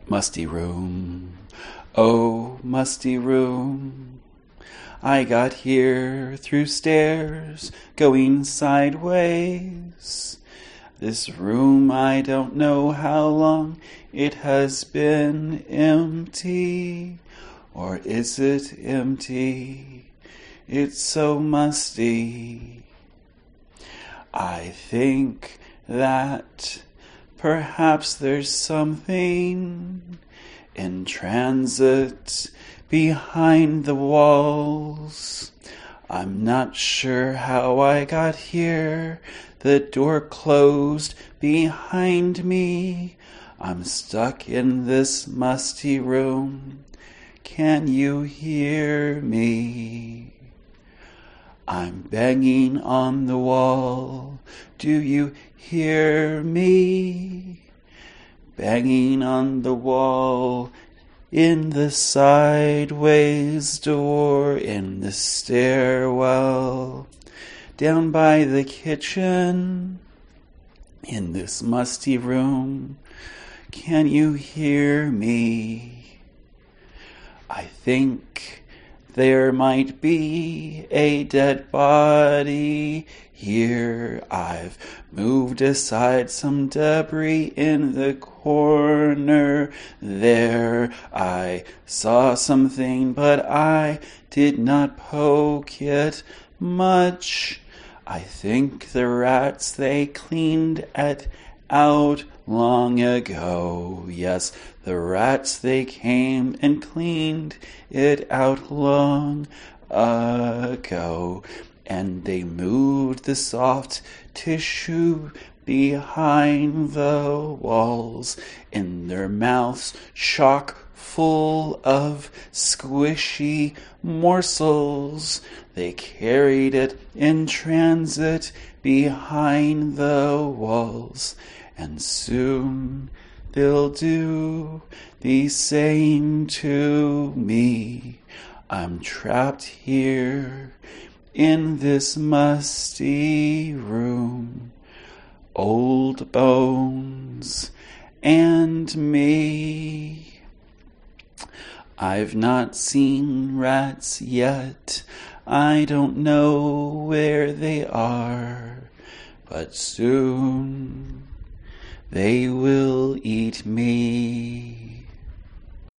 Musty room, oh musty room, I got here through stairs going sideways. This room, I don't know how long it has been empty, or is it empty? It's so musty. I think that perhaps there's something in transit behind the walls. I'm not sure how I got here. The door closed behind me. I'm stuck in this musty room. Can you hear me? I'm banging on the wall. Do you hear me? Banging on the wall, in the sideways door, in the stairwell, down by the kitchen, in this musty room. Can you hear me? I think there might be a dead body here. I've moved aside some debris in the corner there. I saw something, but I did not poke it much. I think the rats, they cleaned it out long ago. Yes, the rats, they came and cleaned it out long ago. And they moved the soft tissue behind the walls, in their mouths chock full of squishy morsels. They carried it in transit behind the walls, and soon they'll do the same to me. I'm trapped here in this musty room, old bones and me. I've not seen rats yet. I don't know where they are, but soon they will eat me.